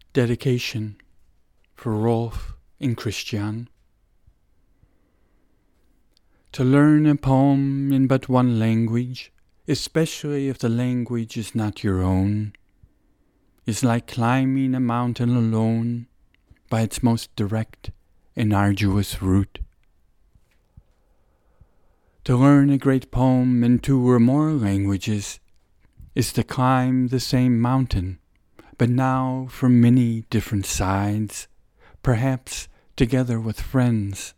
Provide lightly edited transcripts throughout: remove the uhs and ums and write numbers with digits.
Dedication for Rolf and Christian. To learn a poem in but one language, especially if the language is not your own, is like climbing a mountain alone by its most direct and arduous route. To learn a great poem in 2 or more languages is to climb the same mountain, but now from many different sides, perhaps together with friends.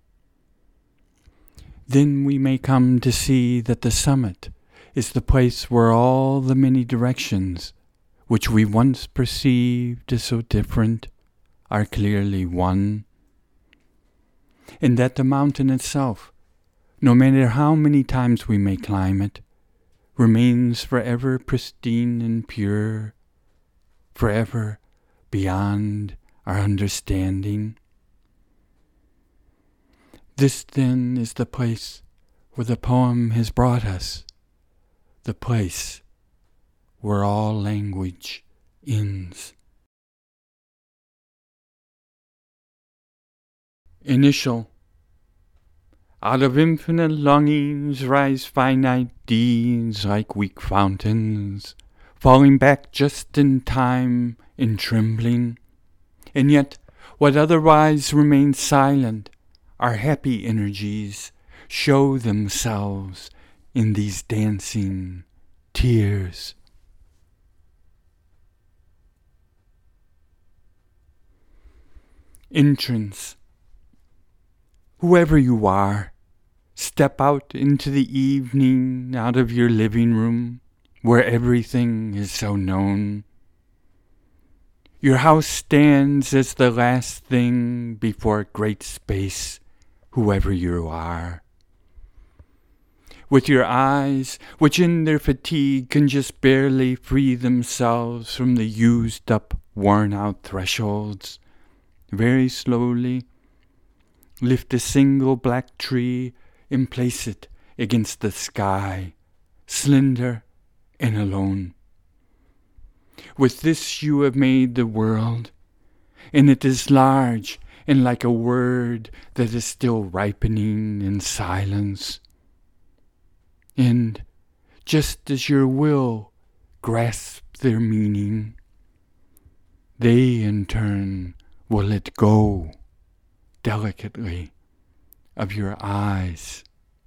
Then we may come to see that the summit is the place where all the many directions, which we once perceived as so different, are clearly one, and that the mountain itself, no matter how many times we may climb it, remains forever pristine and pure, forever beyond our understanding. This then is the place where the poem has brought us, the place where all language ends. Initial. Out of infinite longings rise finite deeds like weak fountains, falling back just in time in trembling. And yet, what otherwise remains silent, our happy energies, show themselves in these dancing tears. Entrance. Whoever you are, step out into the evening, out of your living room, where everything is so known. Your house stands as the last thing before great space, whoever you are. With your eyes, which in their fatigue can just barely free themselves from the used-up, worn-out thresholds, very slowly, lift a single black tree and place it against the sky, slender and alone. With this you have made the world, and it is large and like a word that is still ripening in silence. And just as your will grasps their meaning, they in turn will let go delicately of your eyes.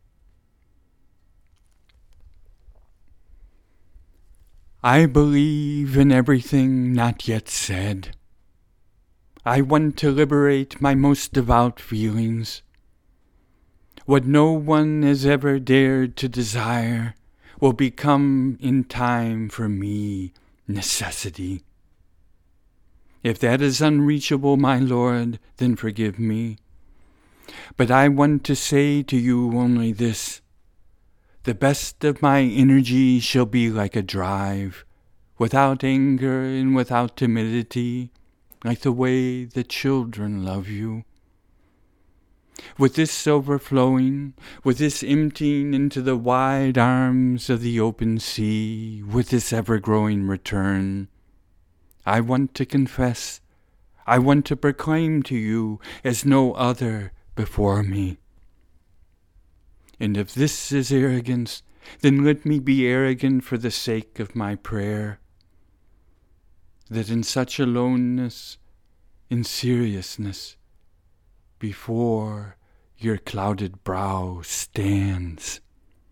I believe in everything not yet said. I want to liberate my most devout feelings. What no one has ever dared to desire will become in time for me necessity. If that is unreachable, my Lord, then forgive me. But I want to say to you only this: the best of my energy shall be like a drive, without anger and without timidity, like the way the children love you. With this overflowing, with this emptying into the wide arms of the open sea, with this ever-growing return, I want to confess, I want to proclaim to you as no other before me. And if this is arrogance, then let me be arrogant for the sake of my prayer, that in such aloneness, in seriousness, before your clouded brow stands.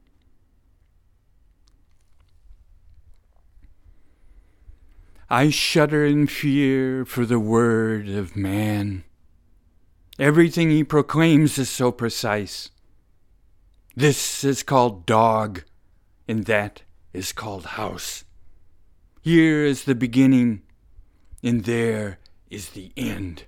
I shudder in fear for the word of man. Everything he proclaims is so precise. This is called dog, and that is called house. Here is the beginning, and there is the end.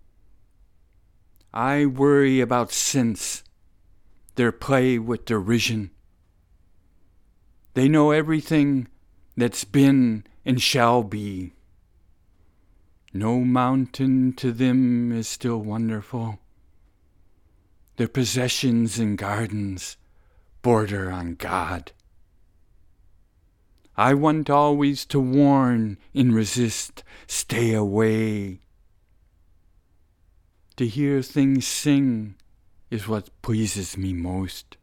I worry about sense, their play with derision. They know everything that's been and shall be. No mountain to them is still wonderful. Their possessions and gardens border on God. I want always to warn and resist, stay away. To hear things sing is what pleases me most.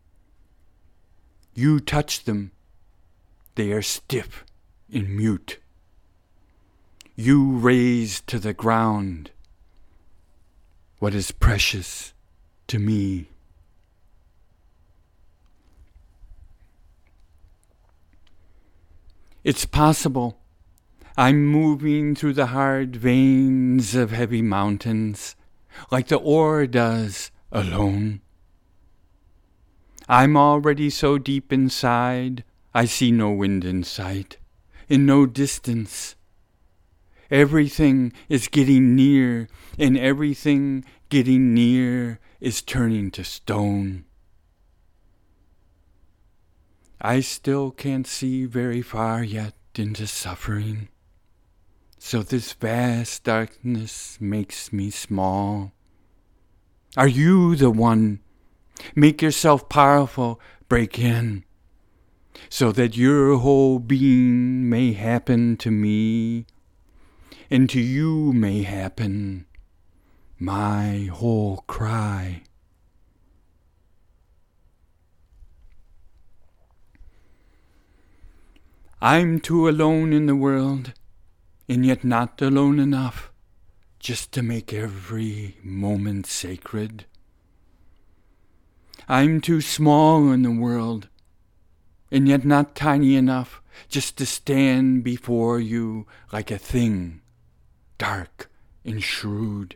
You touch them, they are stiff and mute. You raise to the ground what is precious to me. It's possible I'm moving through the hard veins of heavy mountains, like the ore does, alone. I'm already so deep inside, I see no wind in sight, in no distance. Everything is getting near, and everything getting near is turning to stone. I still can't see very far yet into suffering, so this vast darkness makes me small. Are you the one? Make yourself powerful, break in, so that your whole being may happen to me, and to you may happen my whole cry. I'm too alone in the world, and yet not alone enough just to make every moment sacred. I'm too small in the world, and yet not tiny enough just to stand before you like a thing, dark and shrewd.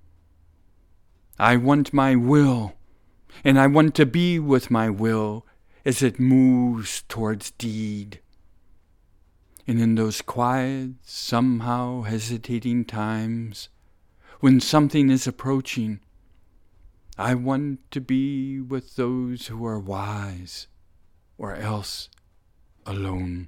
I want my will, and I want to be with my will as it moves towards deed. And in those quiet, somehow hesitating times, when something is approaching, I want to be with those who are wise, or else alone.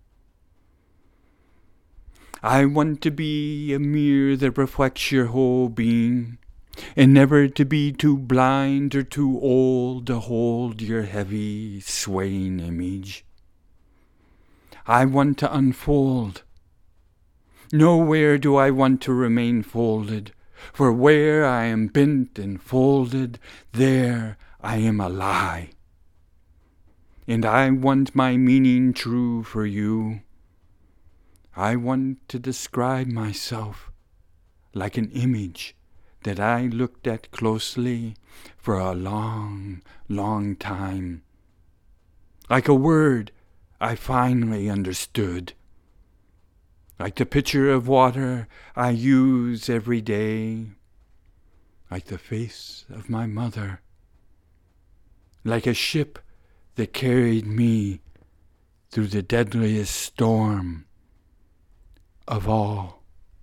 I want to be a mirror that reflects your whole being, and never to be too blind or too old to hold your heavy, swaying image. I want to unfold. Nowhere do I want to remain folded, for where I am bent and folded, there I am a lie. And I want my meaning true for you. I want to describe myself like an image that I looked at closely for a long, long time. Like a word I finally understood. Like the pitcher of water I use every day. Like the face of my mother. Like a ship that carried me through the deadliest storm of all.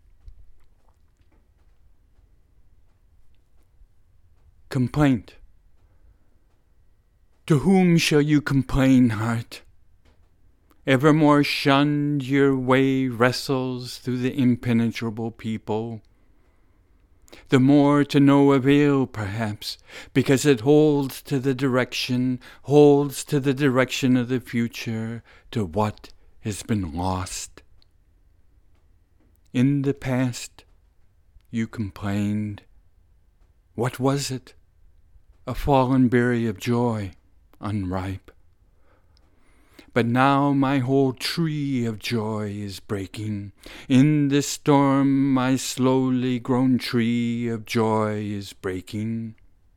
Complaint. To whom shall you complain, heart? Evermore shunned, your way wrestles through the impenetrable people. The more to no avail, perhaps, because it holds to the direction of the future, to what has been lost. In the past, you complained. What was it? A fallen berry of joy, unripe. But now my whole tree of joy is breaking. In this storm my slowly grown tree of joy is breaking.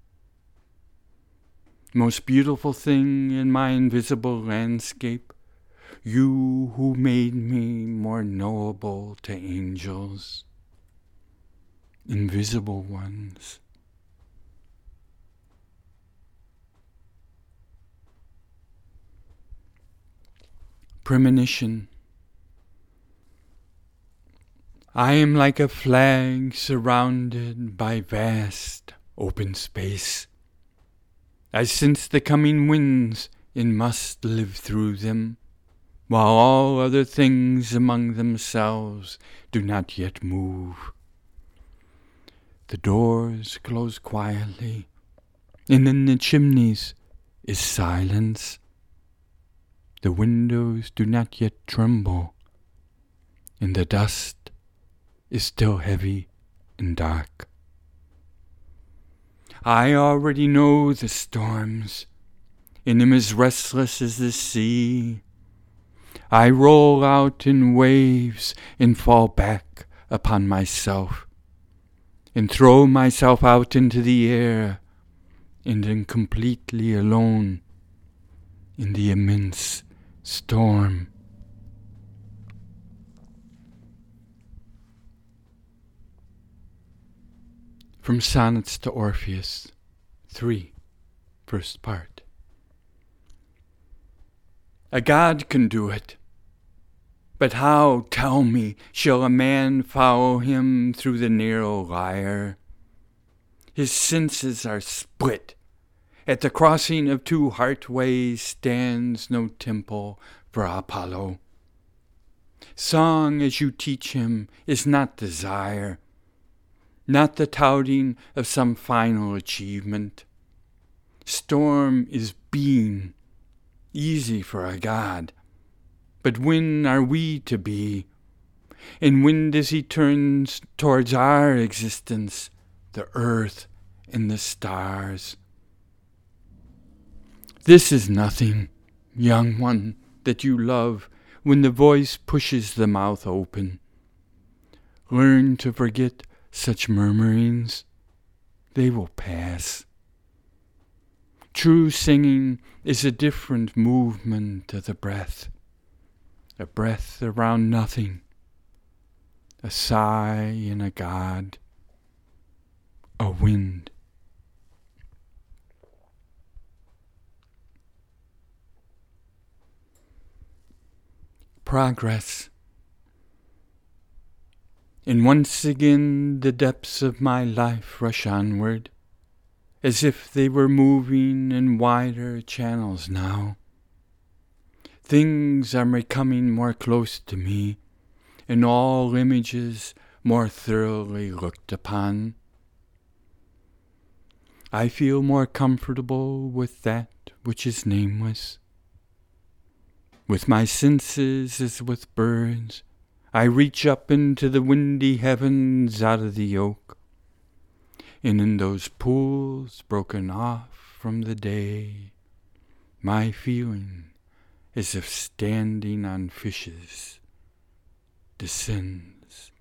Most beautiful thing in my invisible landscape, you who made me more knowable to angels, invisible ones. Premonition. I am like a flag surrounded by vast open space. I sense the coming winds and must live through them, while all other things among themselves do not yet move. The doors close quietly, and in the chimneys is silence. The windows do not yet tremble, and the dust is still heavy and dark. I already know the storms, and am as restless as the sea. I roll out in waves and fall back upon myself, and throw myself out into the air, and am completely alone in the immense storm. From Sonnets to Orpheus, 3, first part. A god can do it, but how, tell me, shall a man follow him through the narrow lyre? His senses are split. At the crossing of two heartways stands no temple for Apollo. Song, as you teach him, is not desire, not the touting of some final achievement. Storm is being, easy for a god. But when are we to be? And when does he turn towards our existence, the earth and the stars? This is nothing, young one, that you love when the voice pushes the mouth open. Learn to forget such murmurings. They will pass. True singing is a different movement of the breath. A breath around nothing, a sigh in a god, a wind. Progress. And once again the depths of my life rush onward, as if they were moving in wider channels now. Things are becoming more close to me, and all images more thoroughly looked upon. I feel more comfortable with that which is nameless. With my senses as with birds, I reach up into the windy heavens out of the oak, and in those pools broken off from the day, my feeling as if standing on fishes descends